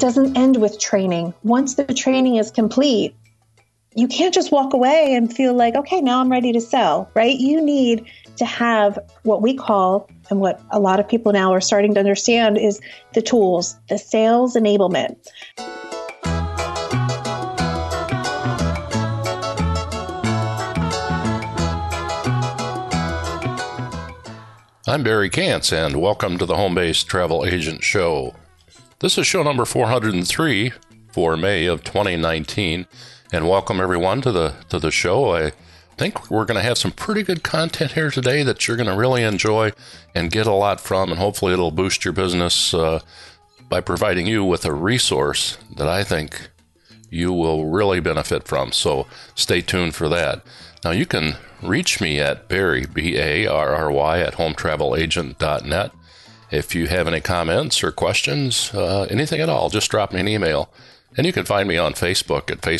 doesn't end with training. Once the training is complete, you can't just walk away and feel like, okay, now I'm ready to sell, right? You need to have what we call, and what a lot of people now are starting to understand, is the tools, the sales enablement. I'm Barry Kantz, and welcome to the Home-Based Travel Agent Show. This is show number 403 for May of 2019, and welcome everyone to the show. I think we're going to have some pretty good content here today that you're going to really enjoy and get a lot from, and hopefully it'll boost your business by providing you with a resource that I think you will really benefit from. So stay tuned for that. Now, you can reach me at Barry, B-A-R-R-Y, at hometravelagent.net. If you have any comments or questions, anything at all, just drop me an email. And you can find me on Facebook at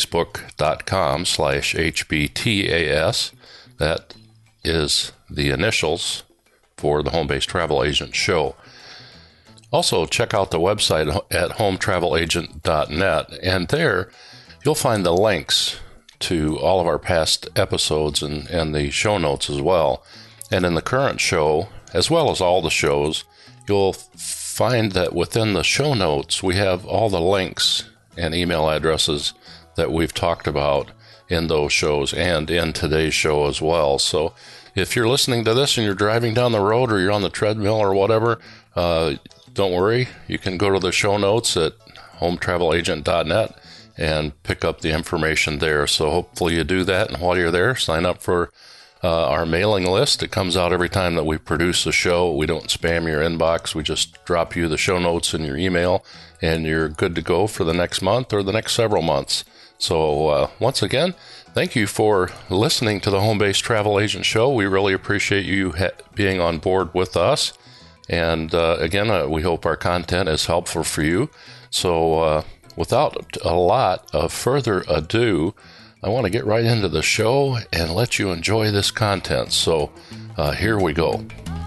facebook.com/HBTAS. That is the initials for the Home-Based Travel Agent Show. Also, check out the website at hometravelagent.net, and there you'll find the links to all of our past episodes and the show notes as well. And in the current show, as well as all the shows, you'll find that within the show notes, we have all the links and email addresses that we've talked about in those shows and in today's show as well. So if you're listening to this and you're driving down the road or you're on the treadmill or whatever, don't worry. You can go to the show notes at hometravelagent.net and pick up the information there. So hopefully you do that. And while you're there, sign up for our mailing list. It comes out every time that we produce a show. We don't spam your inbox. We just drop you the show notes in your email, and you're good to go for the next month or the next several months. So once again, thank you for listening to the Home-Based Travel Agent Show. We really appreciate you being on board with us. And again, we hope our content is helpful for you. So without a lot of further ado, I want to get right into the show and let you enjoy this content. So here we go.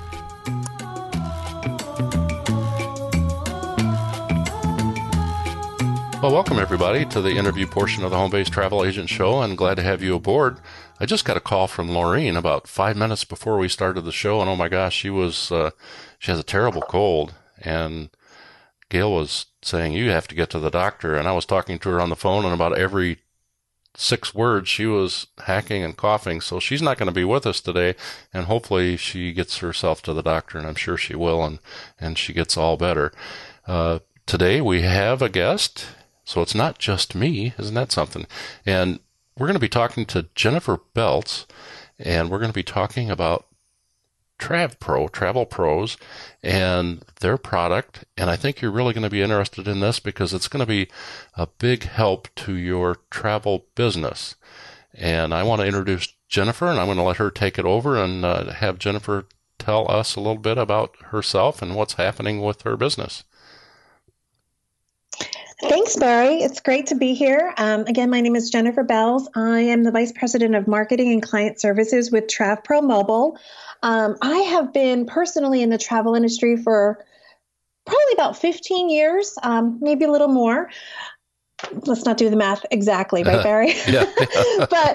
Well, welcome everybody to the interview portion of the Home-Based Travel Agent Show. I'm glad to have you aboard. I just got a call from Laureen about 5 minutes before we started the show, and oh my gosh, she has a terrible cold, and Gail was saying, you have to get to the doctor. And I was talking to her on the phone, and about every 6 words she was hacking and coughing. So she's not going to be with us today, and hopefully she gets herself to the doctor, and I'm sure she will, and she gets all better. Today we have a guest, so it's not just me. Isn't that something? And we're going to be talking to Jennifer Beltz, and we're going to be talking about TravPro, Travel Pros, and their product. And I think you're really going to be interested in this because it's going to be a big help to your travel business. And I want to introduce Jennifer, and I'm going to let her take it over and have Jennifer tell us a little bit about herself and what's happening with her business. Thanks, Barry. It's great to be here. Again, my name is Jennifer Beltz. I am the Vice President of Marketing and Client Services with TravPro Mobile. I have been personally in the travel industry for probably about 15 years, maybe a little more. Let's not do the math exactly, right, Barry? Yeah. But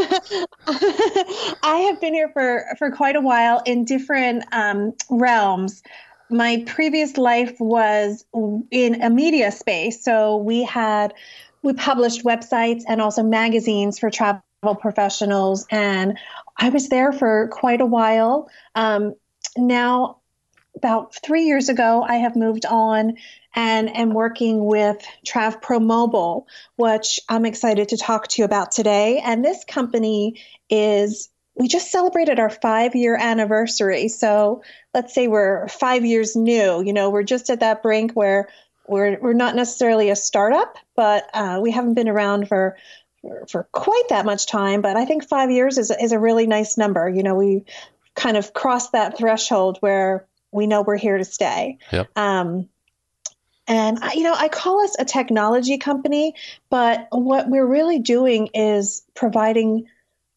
I have been here for quite a while in different realms. My previous life was in a media space. So we published websites and also magazines for travel professionals. And I was there for quite a while. Now, about 3 years ago, I have moved on and am working with TravPro Mobile, which I'm excited to talk to you about today. And this company we just celebrated our 5-year anniversary. So let's say we're 5 years new. We're just at that brink where we're not necessarily a startup, but we haven't been around for quite that much time. But I think 5 years is a really nice number. We kind of crossed that threshold where we know we're here to stay. Yep. And I call us a technology company, but what we're really doing is providing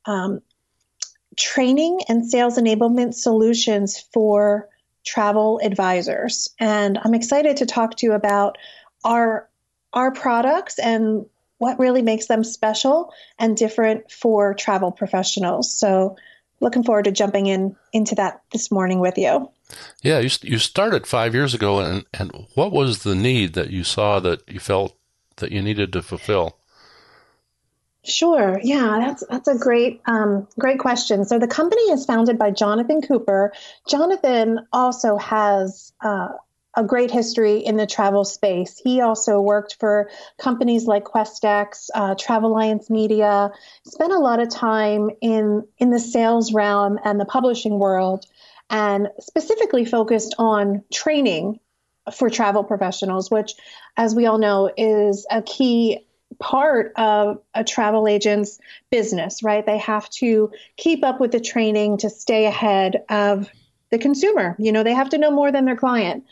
training and sales enablement solutions for travel advisors. And I'm excited to talk to you about our our products and what really makes them special and different for travel professionals. So looking forward to jumping into that this morning with you. Yeah, you started 5 years ago, and what was the need that you saw that you felt that you needed to fulfill? Sure. Yeah, that's a great question. So the company is founded by Jonathan Cooper. Jonathan also has a great history in the travel space. He also worked for companies like QuestX, Travel Alliance Media. Spent a lot of time in the sales realm and the publishing world, and specifically focused on training for travel professionals, which, as we all know, is a key part of a travel agent's business, right? They have to keep up with the training to stay ahead of the consumer. They have to know more than their client.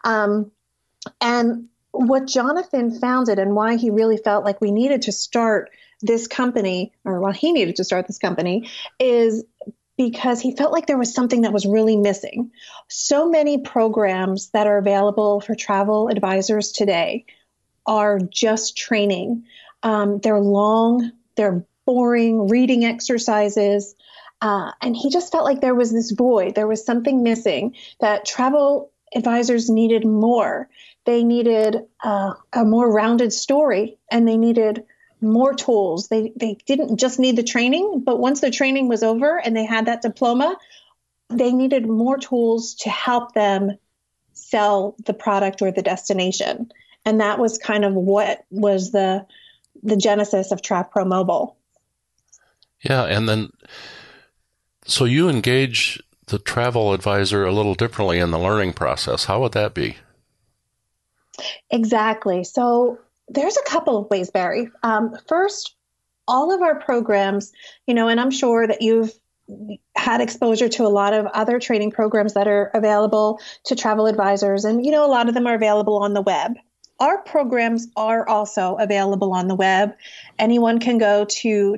And what Jonathan founded and why he really felt like we needed to start this company, or why he needed to start this company, is because he felt like there was something that was really missing. So many programs that are available for travel advisors today are just training. They're long, they're boring reading exercises. And he just felt like there was this void. There was something missing, that travel advisors needed more. They needed a more rounded story, and they needed more tools. They didn't just need the training, but once the training was over and they had that diploma, they needed more tools to help them sell the product or the destination. And that was kind of what was the genesis of TravPro Mobile. Yeah, and then so you engage the travel advisor a little differently in the learning process. How would that be? Exactly. So there's a couple of ways, Barry. First, all of our programs, and I'm sure that you've had exposure to a lot of other training programs that are available to travel advisors. And, a lot of them are available on the web. Our programs are also available on the web. Anyone can go to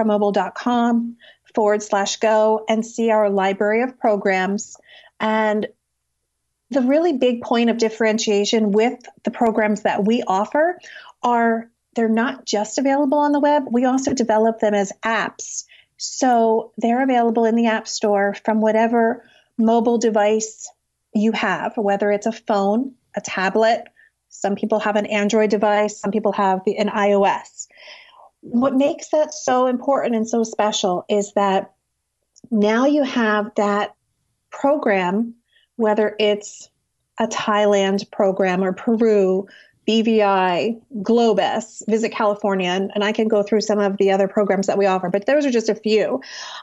travpromobile.com/go and see our library of programs. And the really big point of differentiation with the programs that we offer are they're not just available on the web. We also develop them as apps. So they're available in the App Store from whatever mobile device you have, whether it's a phone, a tablet. Some people have an Android device. Some people have an iOS. What makes that so important and so special is that now you have that program, whether it's a Thailand program or Peru, BVI, Globus, Visit California, and I can go through some of the other programs that we offer, but those are just a few,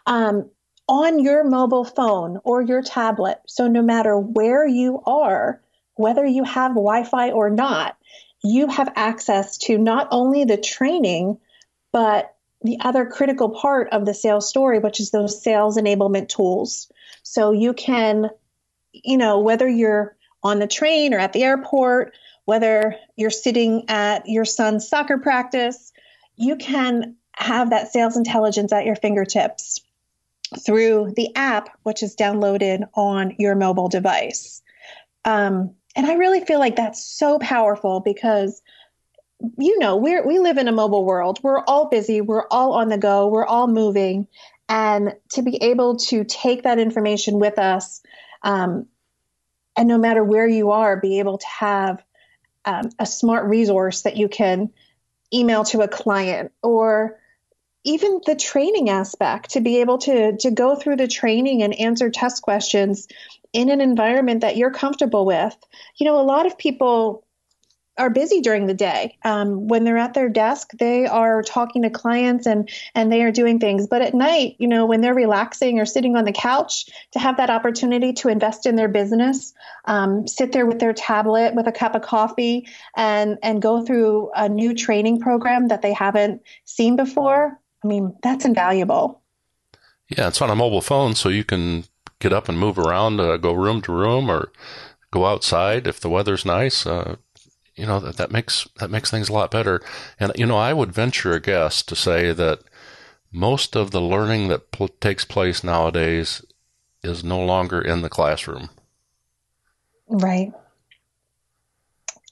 on your mobile phone or your tablet. So no matter where you are, whether you have Wi-Fi or not, you have access to not only the training, but the other critical part of the sales story, which is those sales enablement tools. So you can, whether you're on the train or at the airport, whether you're sitting at your son's soccer practice, you can have that sales intelligence at your fingertips through the app, which is downloaded on your mobile device. And I really feel like that's so powerful because, we live in a mobile world. We're all busy. We're all on the go. We're all moving. And to be able to take that information with us, and no matter where you are, be able to have a smart resource that you can email to a client, or even the training aspect, to be able to go through the training and answer test questions in an environment that you're comfortable with. A lot of people are busy during the day. When they're at their desk, they are talking to clients and they are doing things. But at night, when they're relaxing or sitting on the couch, to have that opportunity to invest in their business, sit there with their tablet with a cup of coffee and go through a new training program that they haven't seen before. I mean, that's invaluable. Yeah, it's on a mobile phone, so you can get up and move around, go room to room, or go outside if the weather's nice. That makes things a lot better. And I would venture a guess to say that most of the learning that takes place nowadays is no longer in the classroom. Right.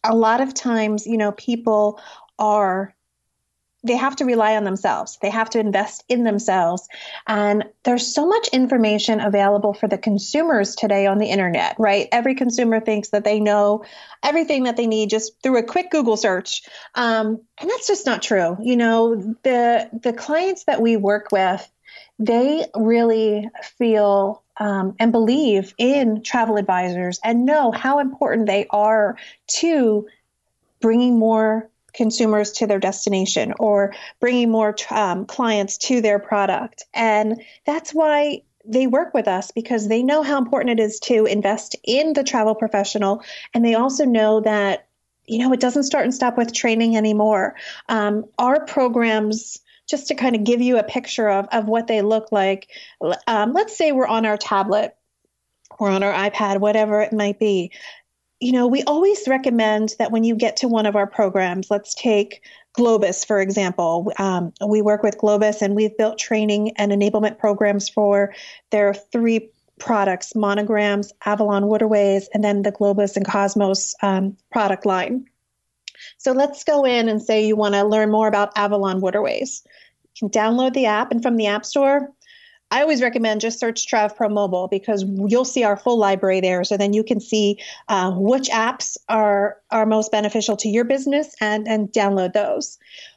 a lot of times, people are they have to rely on themselves. They have to invest in themselves. And there's so much information available for the consumers today on the internet, right? Every consumer thinks that they know everything that they need just through a quick Google search. And that's just not true. The clients that we work with, they really feel and believe in travel advisors and know how important they are to bringing more consumers to their destination or bringing more clients to their product. And that's why they work with us, because they know how important it is to invest in the travel professional. And they also know that, it doesn't start and stop with training anymore. Our programs, just to kind of give you a picture of what they look like, let's say we're on our tablet or on our iPad, whatever it might be. We always recommend that when you get to one of our programs, let's take Globus, for example. We work with Globus, and we've built training and enablement programs for their 3 products: Monograms, Avalon Waterways, and then the Globus and Cosmos product line. So let's go in and say you want to learn more about Avalon Waterways. You can download the app, and from the App Store, I always recommend just search TravPro Mobile, because you'll see our full library there. So then you can see which apps are most beneficial to your business and download those.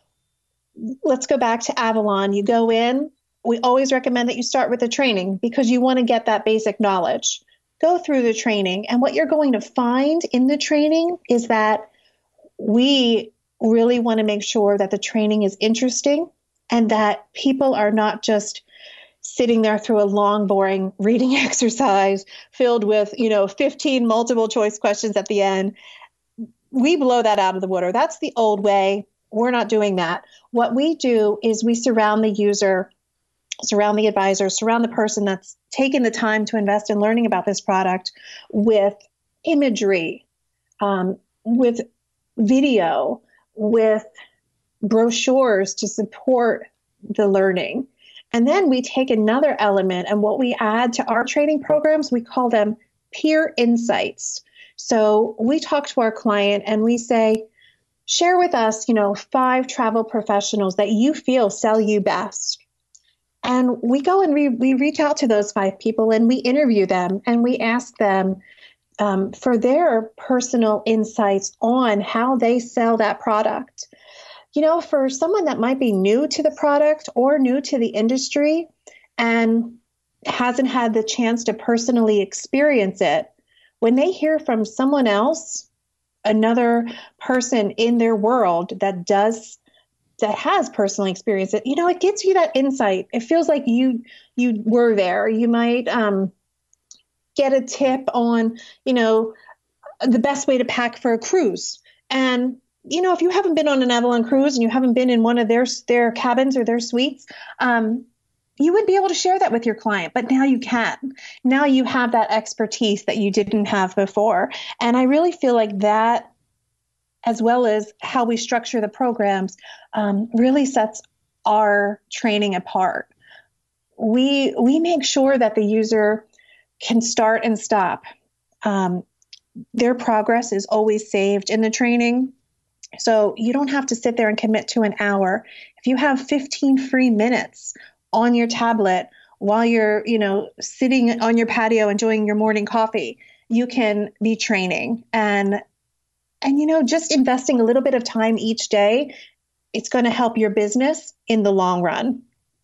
Let's go back to Avalon. You go in. We always recommend that you start with the training, because you want to get that basic knowledge. Go through the training. And what you're going to find in the training is that we really want to make sure that the training is interesting and that people are not just sitting there through a long, boring reading exercise filled with, 15 multiple choice questions at the end. We blow that out of the water. That's the old way. We're not doing that. What we do is we surround the user, surround the advisor, surround the person that's taken the time to invest in learning about this product with imagery, with video, with brochures to support the learning. And then we take another element, and what we add to our training programs, we call them peer insights. So we talk to our client and we say, share with us, 5 travel professionals that you feel sell you best. And we go and we reach out to those 5 people and we interview them and we ask them for their personal insights on how they sell that product. For someone that might be new to the product or new to the industry and hasn't had the chance to personally experience it, when they hear from someone else, another person in their world that has personally experienced it, it gives you that insight. It feels like you were there. You might get a tip on, the best way to pack for a cruise. And if you haven't been on an Avalon cruise and you haven't been in one of their cabins or their suites, you would be able to share that with your client. But now you can. Now you have that expertise that you didn't have before. And I really feel like that, as well as how we structure the programs, really sets our training apart. We make sure that the user can start and stop. Their progress is always saved in the training. So you don't have to sit there and commit to an hour. If you have 15 free minutes on your tablet while you're, sitting on your patio enjoying your morning coffee, you can be training. And just investing a little bit of time each day, it's going to help your business in the long run.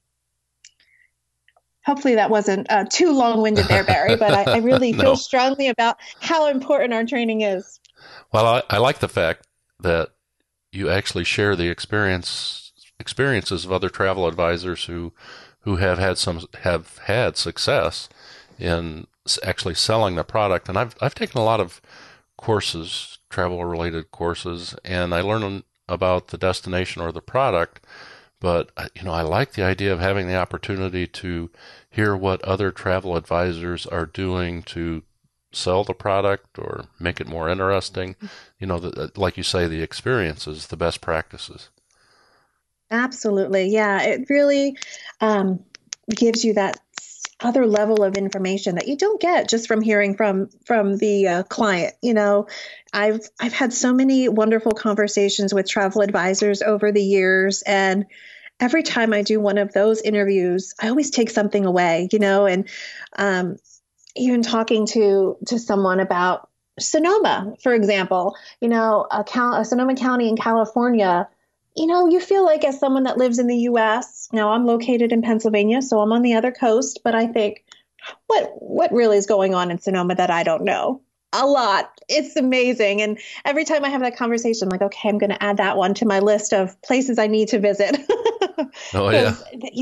Hopefully that wasn't too long-winded there, Barry, but I really feel strongly about how important our training is. Well, I like the fact that you actually share the experiences of other travel advisors who have had success in actually selling the product. And I've taken a lot of courses, travel related courses, and I learn about the destination or the product. But I like the idea of having the opportunity to hear what other travel advisors are doing to sell the product or make it more interesting. Like you say, the experiences, the best practices. Absolutely. Yeah, it really gives you that other level of information that you don't get just from hearing from the client. I've had so many wonderful conversations with travel advisors over the years, and every time I do one of those interviews, I always take something away, and even talking to someone about Sonoma, for example, Sonoma County in California, you feel like, as someone that lives in the U.S., now I'm located in Pennsylvania, so I'm on the other coast, but I think, what really is going on in Sonoma that I don't know? A lot. It's amazing. And every time I have that conversation, I'm like, okay, I'm going to add that one to my list of places I need to visit. Oh, yeah.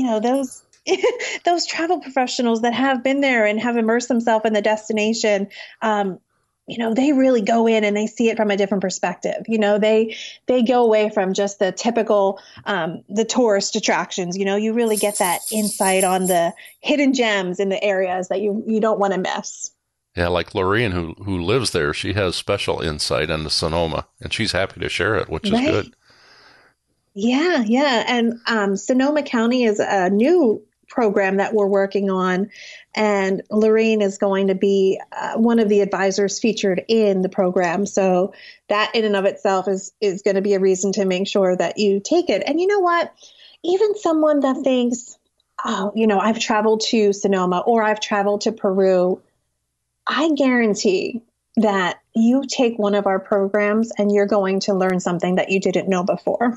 Those travel professionals that have been there and have immersed themselves in the destination, they really go in and they see it from a different perspective. They go away from just the typical, the tourist attractions. You really get that insight on the hidden gems in the areas that you don't want to miss. Yeah, like Lorraine, who lives there, she has special insight into Sonoma, and she's happy to share it, which is good. Yeah, yeah. And Sonoma County is a new program that we're working on, and Lorraine is going to be one of the advisors featured in the program. So that in and of itself is going to be a reason to make sure that you take it. And you know what? Even someone that thinks, oh, I've traveled to Sonoma or I've traveled to Peru, I guarantee that you take one of our programs and you're going to learn something that you didn't know before.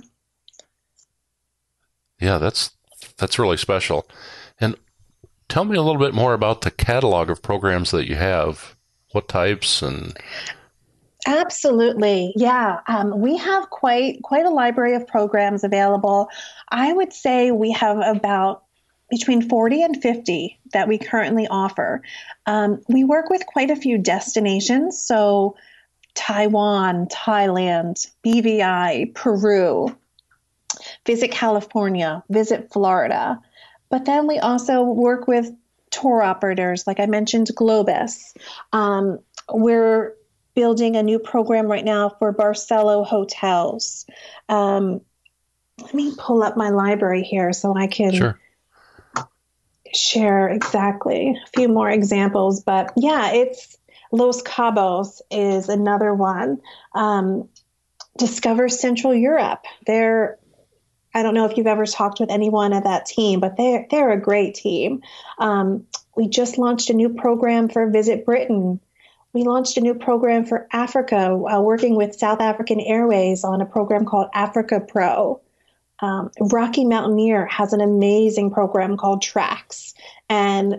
Yeah, that's really special. And tell me a little bit more about the catalog of programs that you have. What types and... Absolutely. Yeah. We have quite a library of programs available. I would say we have about between 40 and 50 that we currently offer. We work with quite a few destinations. So Taiwan, Thailand, BVI, Peru, visit California, visit Florida. But then we also work with tour operators, like I mentioned, Globus. We're building a new program right now for Barcelo Hotels. Let me pull up my library here so I can share exactly a few more examples. But yeah, it's Los Cabos is another one. Discover Central Europe. I don't know if you've ever talked with anyone at that team, but they're a great team. We just launched a new program for Visit Britain. We launched a new program for Africa, working with South African Airways on a program called Africa Pro. Rocky Mountaineer has an amazing program called Tracks. And,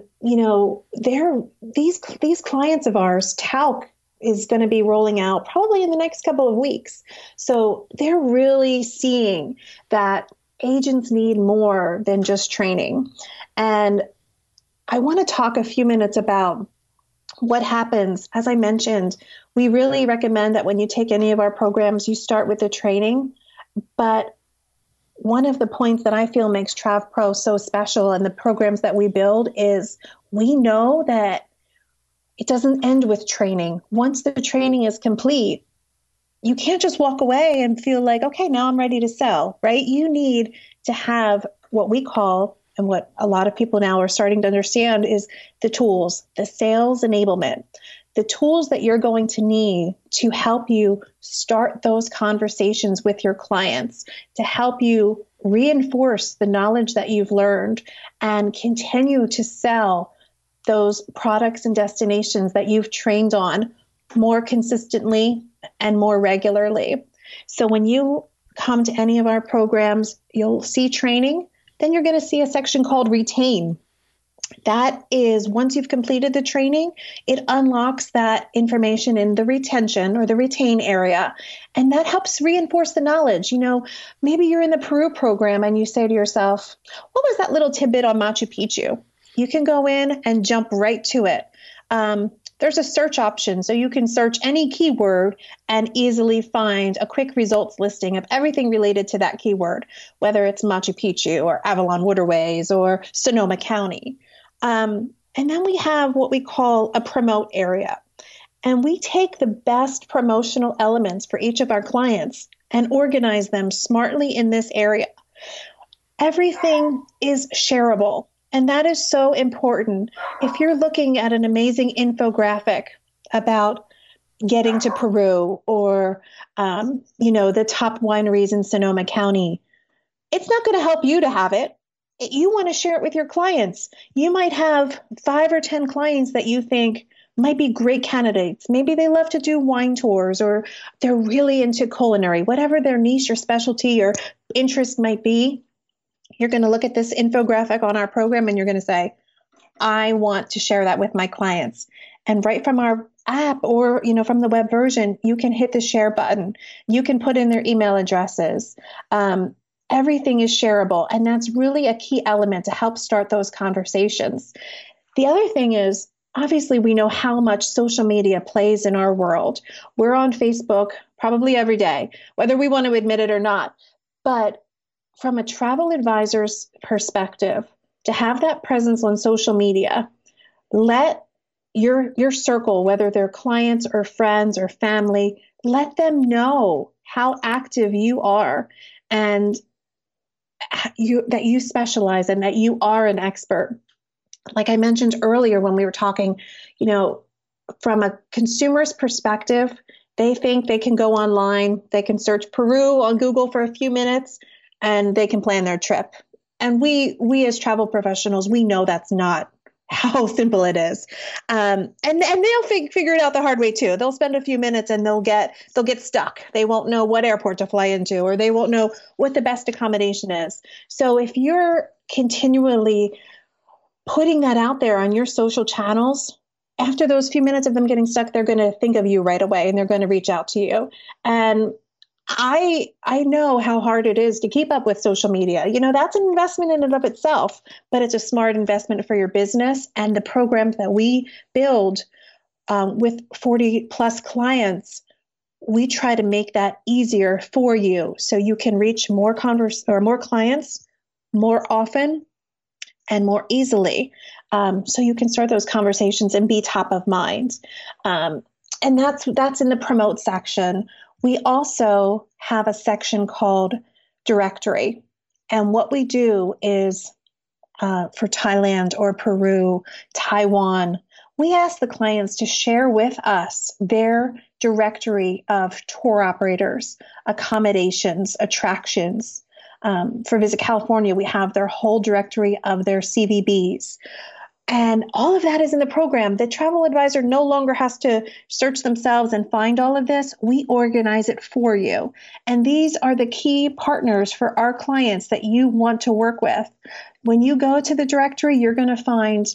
these clients of ours, Talc is going to be rolling out probably in the next couple of weeks. So they're really seeing that agents need more than just training. And I want to talk a few minutes about what happens. As I mentioned, we really recommend that when you take any of our programs, you start with the training. But one of the points that I feel makes TravPro so special and the programs that we build is we know that it doesn't end with training. Once the training is complete, you can't just walk away and feel like, okay, now I'm ready to sell, right? You need to have what we call, and what a lot of people now are starting to understand, is the tools, the sales enablement, the tools that you're going to need to help you start those conversations with your clients, to help you reinforce the knowledge that you've learned and continue to sell those products and destinations that you've trained on more consistently and more regularly. So when you come to any of our programs, you'll see training, then you're going to see a section called Retain. That is, once you've completed the training, it unlocks that information in the retention or the retain area. And that helps reinforce the knowledge. Maybe you're in the Peru program and you say to yourself, what was that little tidbit on Machu Picchu? You can go in and jump right to it. There's a search option, so you can search any keyword and easily find a quick results listing of everything related to that keyword, whether it's Machu Picchu or Avalon Waterways or Sonoma County. And then we have what we call a promote area. And we take the best promotional elements for each of our clients and organize them smartly in this area. Everything is shareable. And that is so important. If you're looking at an amazing infographic about getting to Peru or, the top wineries in Sonoma County, it's not going to help you to have it. You want to share it with your clients. You might have 5 or 10 clients that you think might be great candidates. Maybe they love to do wine tours or they're really into culinary, whatever their niche or specialty or interest might be. You're going to look at this infographic on our program and you're going to say, I want to share that with my clients. And right from our app or, from the web version, you can hit the share button. You can put in their email addresses. Everything is shareable. And that's really a key element to help start those conversations. The other thing is, obviously, we know how much social media plays in our world. We're on Facebook probably every day, whether we want to admit it or not. But from a travel advisor's perspective, to have that presence on social media, let your circle, whether they're clients or friends or family, let them know how active you are and that you specialize and that you are an expert. Like I mentioned earlier when we were talking, from a consumer's perspective, they think they can go online, they can search Peru on Google for a few minutes, and they can plan their trip. And we as travel professionals, we know that's not how simple it is. And they'll figure it out the hard way too. They'll spend a few minutes and they'll get stuck. They won't know what airport to fly into, or they won't know what the best accommodation is. So if you're continually putting that out there on your social channels, after those few minutes of them getting stuck, they're going to think of you right away and they're going to reach out to you. And I know how hard it is to keep up with social media. That's an investment in and of itself, but it's a smart investment for your business. And the programs that we build with 40 plus clients, we try to make that easier for you so you can reach more clients more often and more easily. So you can start those conversations and be top of mind. And that's in the promote section. We also have a section called directory. And what we do is for Thailand or Peru, Taiwan, we ask the clients to share with us their directory of tour operators, accommodations, attractions. For Visit California, we have their whole directory of their CVBs. And all of that is in the program. The travel advisor no longer has to search themselves and find all of this. We organize it for you. And these are the key partners for our clients that you want to work with. When you go to the directory, you're going to find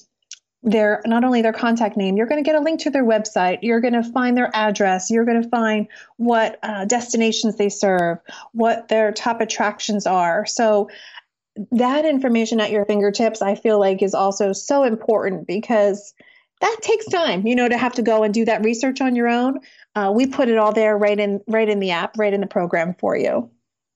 not only their contact name, you're going to get a link to their website. You're going to find their address. You're going to find what destinations they serve, what their top attractions are. So that information at your fingertips, I feel like, is also so important because that takes time, to have to go and do that research on your own. We put it all there right in the app, right in the program for you.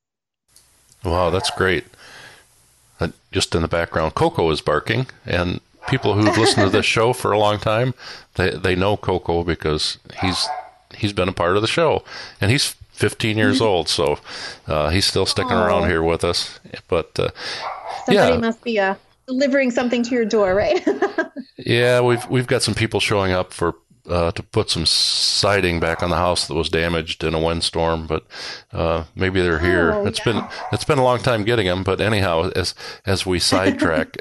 Wow, that's great. Just in the background, Coco is barking, and people who've listened to this show for a long time, they know Coco because he's been a part of the show, and he's 15 years old, so he's still sticking around here with us. But somebody must be delivering something to your door, right? Yeah, we've got some people showing up for to put some siding back on the house that was damaged in a windstorm, but maybe they're here. It's been a long time getting them, but anyhow, as we sidetrack,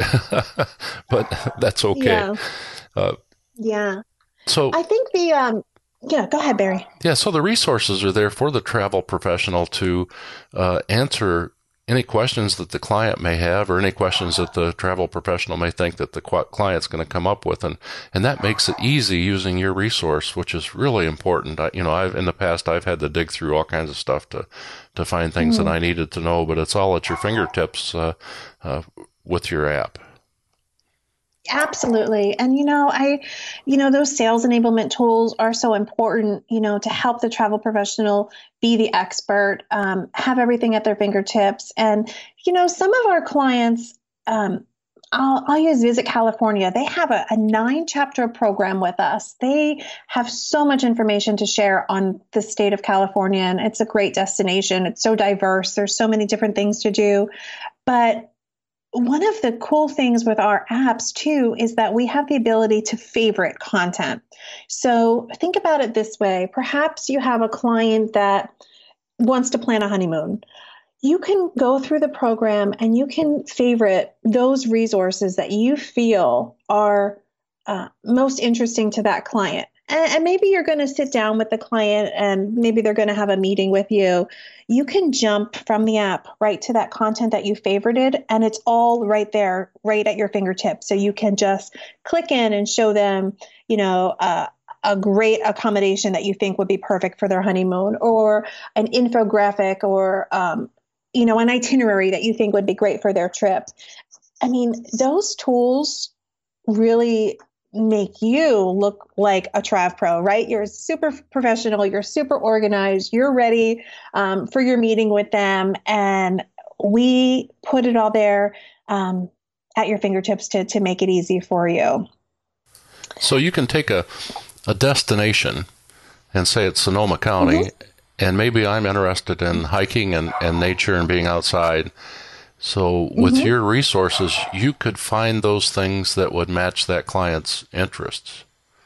but that's okay. Yeah. So I think yeah, go ahead, Barry. Yeah, so the resources are there for the travel professional to answer any questions that the client may have or any questions that the travel professional may think that the client's going to come up with. And that makes it easy using your resource, which is really important. In the past, I've had to dig through all kinds of stuff to find things that I needed to know, but it's all at your fingertips with your app. Absolutely. And, those sales enablement tools are so important, to help the travel professional be the expert, have everything at their fingertips. And, some of our clients, I'll use Visit California. They have a 9-chapter program with us. They have so much information to share on the state of California, and it's a great destination. It's so diverse. There's so many different things to do. But one of the cool things with our apps too is that we have the ability to favorite content. So think about it this way. Perhaps you have a client that wants to plan a honeymoon. You can go through the program and you can favorite those resources that you feel are most interesting to that client. And maybe you're going to sit down with the client and maybe they're going to have a meeting with you. You can jump from the app right to that content that you favorited, and it's all right there, right at your fingertips. So you can just click in and show them, a great accommodation that you think would be perfect for their honeymoon, or an infographic, or an itinerary that you think would be great for their trip. I mean, those tools really make you look like a Trav Pro, right? You're super professional, you're super organized, you're ready for your meeting with them. And we put it all there at your fingertips to make it easy for you. So you can take a destination and say it's Sonoma County, mm-hmm. and maybe I'm interested in hiking and nature and being outside. So with mm-hmm. your resources, you could find those things that would match that client's interests.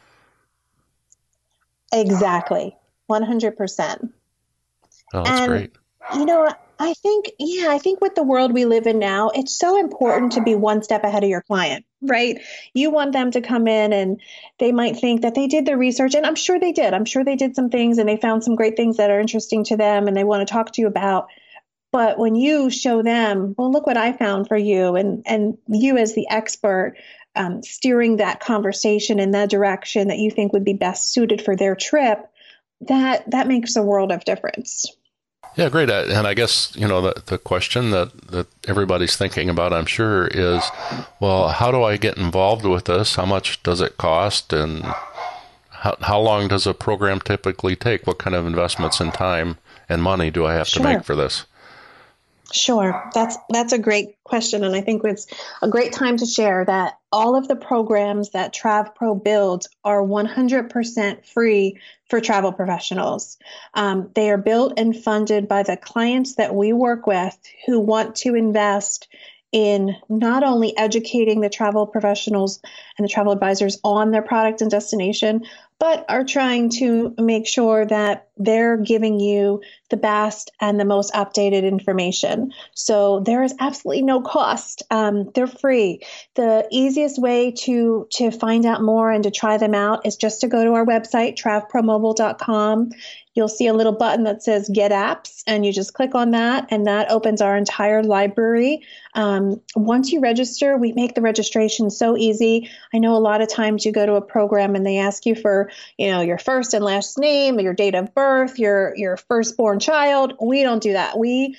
Exactly. 100%. Oh, that's great. I think with the world we live in now, it's so important to be one step ahead of your client, right? You want them to come in and they might think that they did their research, and I'm sure they did. I'm sure they did some things and they found some great things that are interesting to them and they want to talk to you about. But when you show them, well, look what I found for you, and you as the expert steering that conversation in the direction that you think would be best suited for their trip, that makes a world of difference. Yeah, great. And I guess, the question that everybody's thinking about, I'm sure, is, well, how do I get involved with this? How much does it cost? And how long does a program typically take? What kind of investments in time and money do I have to make for this? Sure. That's a great question. And I think it's a great time to share that all of the programs that TravPro builds are 100% free for travel professionals. They are built and funded by the clients that we work with who want to invest in not only educating the travel professionals and the travel advisors on their product and destination, but are trying to make sure that they're giving you the best and the most updated information. So there is absolutely no cost. They're free. The easiest way to find out more and to try them out is just to go to our website, travpromobile.com. You'll see a little button that says Get Apps, and you just click on that, and that opens our entire library. Once you register, we make the registration so easy. I know a lot of times you go to a program and they ask you for, your first and last name, your date of birth, your firstborn child. We don't do that. We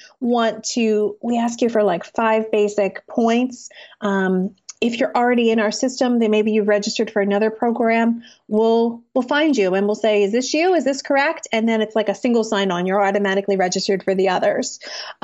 ask you for like 5 basic points. If you're already in our system, then maybe you've registered for another program, we'll find you and we'll say, is this you? Is this correct? And then it's like a single sign-on. You're automatically registered for the others.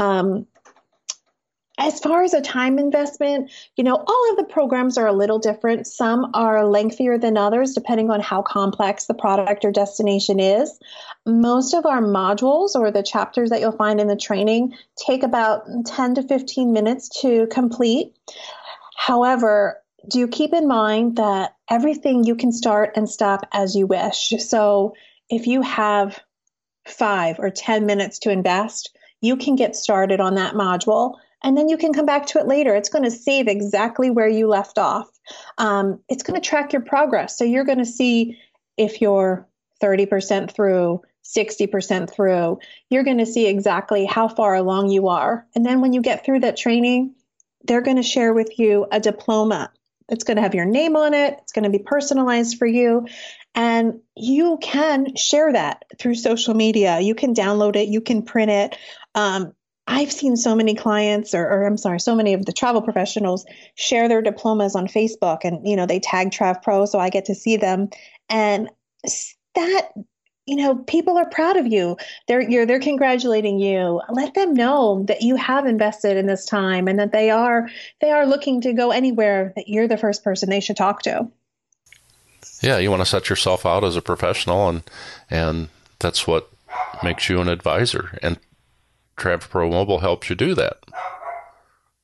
As far as a time investment, all of the programs are a little different. Some are lengthier than others, depending on how complex the product or destination is. Most of our modules, or the chapters that you'll find in the training, take about 10 to 15 minutes to complete. However, do keep in mind that everything you can start and stop as you wish. So if you have 5 or 10 minutes to invest, you can get started on that module, and then you can come back to it later. It's going to save exactly where you left off. It's going to track your progress. So you're going to see if you're 30% through, 60% through. You're going to see exactly how far along you are. And then when you get through that training, they're going to share with you a diploma. It's going to have your name on it. It's going to be personalized for you. And you can share that through social media. You can download it. You can print it. I've seen so many clients, so many of the travel professionals share their diplomas on Facebook, and, they tag TravPro, so I get to see them. And that, people are proud of you. They're congratulating you. Let them know that you have invested in this time and that they are looking to go anywhere, that you're the first person they should talk to. Yeah, you want to set yourself out as a professional, and that's what makes you an advisor. And TravPro Mobile helps you do that.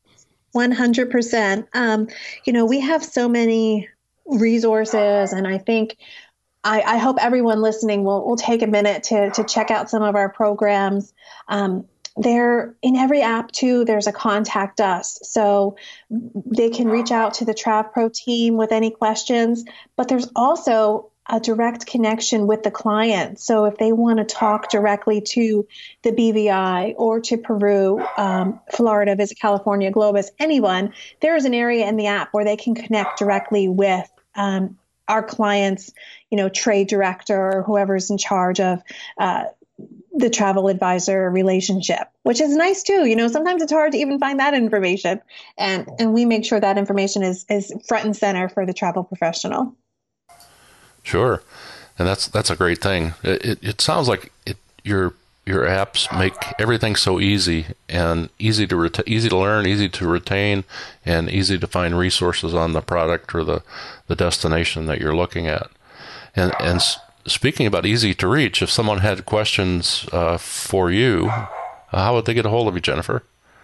100%. We have so many resources, and I think I hope everyone listening will take a minute to check out some of our programs. There in every app too, there's a contact us. So they can reach out to the TravPro team with any questions, but there's also a direct connection with the client. So if they want to talk directly to the BVI or to Peru, Florida, Visit California, Globus, anyone, there is an area in the app where they can connect directly with our client's, trade director or whoever's in charge of the travel advisor relationship, which is nice too. Sometimes it's hard to even find that information, and we make sure that information is front and center for the travel professional. Sure, and that's a great thing. It sounds like your apps make everything so easy and easy to learn, easy to retain, and easy to find resources on the product or the destination that you're looking at. And speaking about easy to reach, if someone had questions for you, how would they get a hold of you, Jennifer?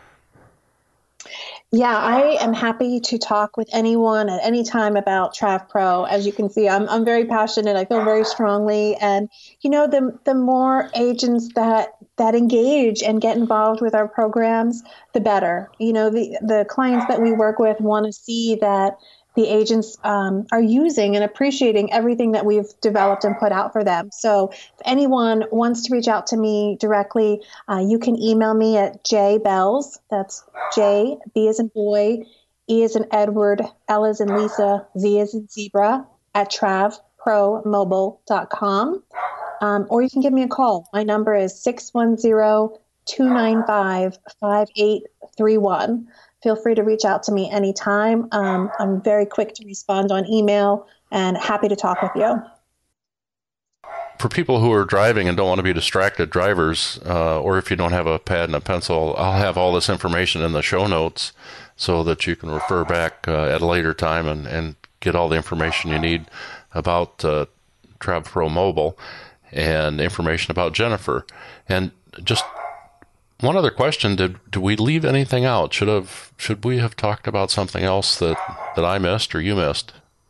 Yeah, I am happy to talk with anyone at any time about TravPro. As you can see, I'm very passionate. I feel very strongly, and the more agents that engage and get involved with our programs, the better. The clients that we work with want to see that the agents are using and appreciating everything that we've developed and put out for them. So if anyone wants to reach out to me directly, you can email me at jbells, that's J, B as in boy, E as in Edward, L as in Lisa, Z as in zebra, at travpromobile.com. Or you can give me a call. My number is 610-295-5831. Feel free to reach out to me anytime. I'm very quick to respond on email and happy to talk with you. For people who are driving and don't want to be distracted drivers, or if you don't have a pad and a pencil, I'll have all this information in the show notes so that you can refer back at a later time and get all the information you need about TravPro Mobile and information about Jennifer. And just one other question, did we leave anything out? Should we have talked about something else that I missed or you missed?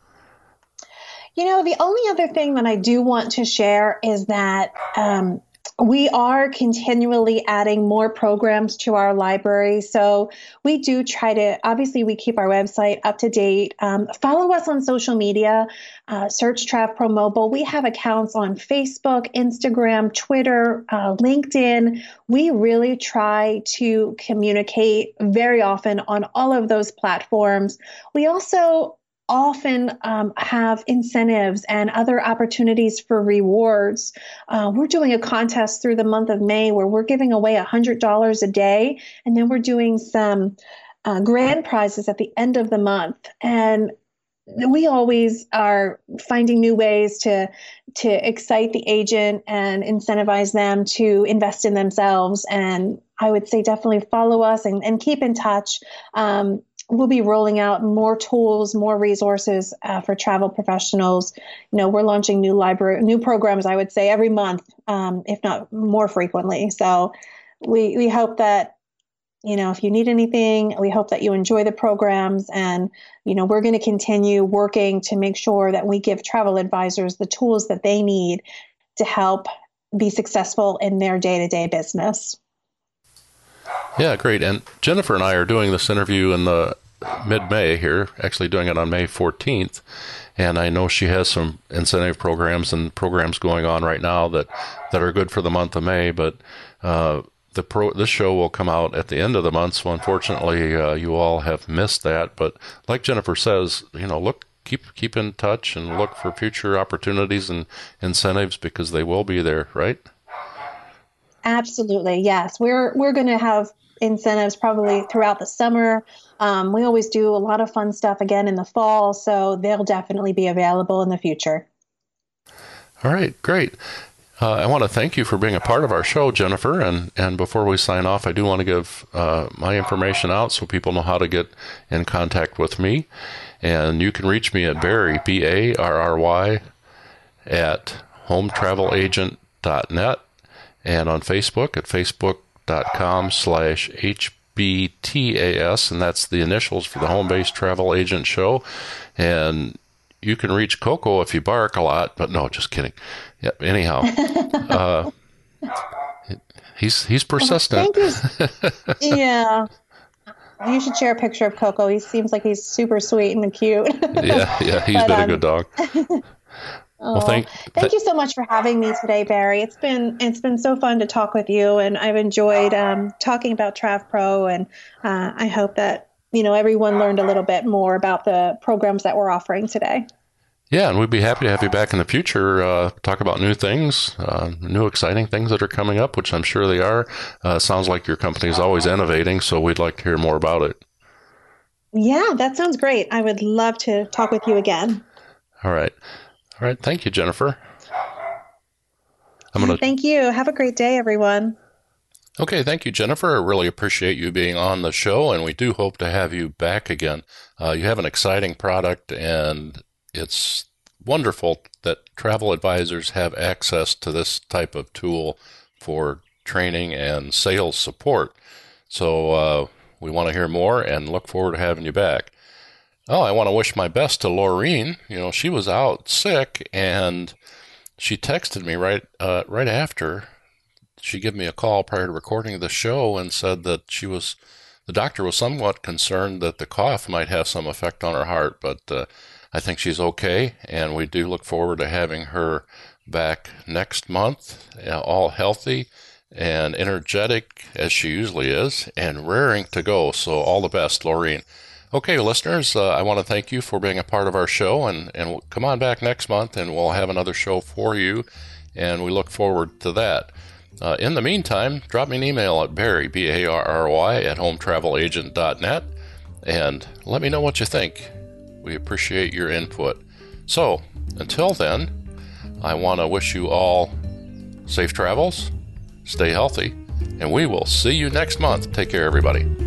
The only other thing that I do want to share is that we are continually adding more programs to our library. So we do try to, obviously we keep our website up to date. Follow us on social media, search TravPro Mobile. We have accounts on Facebook, Instagram, Twitter, LinkedIn. We really try to communicate very often on all of those platforms. We also often have incentives and other opportunities for rewards. We're doing a contest through the month of May where we're giving away $100 a day, and then we're doing some grand prizes at the end of the month. And we always are finding new ways to excite the agent and incentivize them to invest in themselves. And I would say definitely follow us and keep in touch. We'll be rolling out more tools, more resources for travel professionals. We're launching new programs, I would say, every month, if not more frequently. So we hope that, if you need anything, we hope that you enjoy the programs. And, we're going to continue working to make sure that we give travel advisors the tools that they need to help be successful in their day-to-day business. Yeah, great. And Jennifer and I are doing this interview in the mid-May here, actually doing it on May 14th. And I know she has some incentive programs and programs going on right now that are good for the month of May. But this show will come out at the end of the month. So unfortunately, you all have missed that. But like Jennifer says, keep in touch and look for future opportunities and incentives because they will be there, right? Absolutely. Yes. We're going to have incentives probably throughout the summer. We always do a lot of fun stuff again in the fall, so they'll definitely be available in the future. All right, great. I want to thank you for being a part of our show, Jennifer. And before we sign off, I do want to give my information out so people know how to get in contact with me. And you can reach me at Barry, Barry, at hometravelagent.net. And on Facebook at facebook.com/HPAGENT. HBTAS, and that's the initials for the Home Based Travel Agent Show. And you can reach Coco if you bark a lot, but no, just kidding. Yep. Anyhow, he's persistent. Thank you. Yeah. You should share a picture of Coco. He seems like he's super sweet and cute. Yeah, he's been a good dog. Well, thank you so much for having me today, Barry. It's been so fun to talk with you, and I've enjoyed talking about TravPro, and I hope that everyone learned a little bit more about the programs that we're offering today. Yeah, and we'd be happy to have you back in the future, talk about new things, new exciting things that are coming up, which I'm sure they are. Sounds like your company is always innovating, so we'd like to hear more about it. Yeah, that sounds great. I would love to talk with you again. All right. Thank you, Jennifer. Thank you. Have a great day, everyone. Okay, thank you, Jennifer. I really appreciate you being on the show, and we do hope to have you back again. You have an exciting product, and it's wonderful that travel advisors have access to this type of tool for training and sales support. So we want to hear more and look forward to having you back. Oh, I want to wish my best to Laureen. She was out sick, and she texted me right after. She gave me a call prior to recording the show and said that the doctor was somewhat concerned that the cough might have some effect on her heart, but I think she's okay, and we do look forward to having her back next month, all healthy and energetic as she usually is, and raring to go. So all the best, Laureen. Okay, listeners, I want to thank you for being a part of our show, and come on back next month, and we'll have another show for you, and we look forward to that. In the meantime, drop me an email at Barry, Barry, at hometravelagent.net, and let me know what you think. We appreciate your input. So, until then, I want to wish you all safe travels, stay healthy, and we will see you next month. Take care, everybody.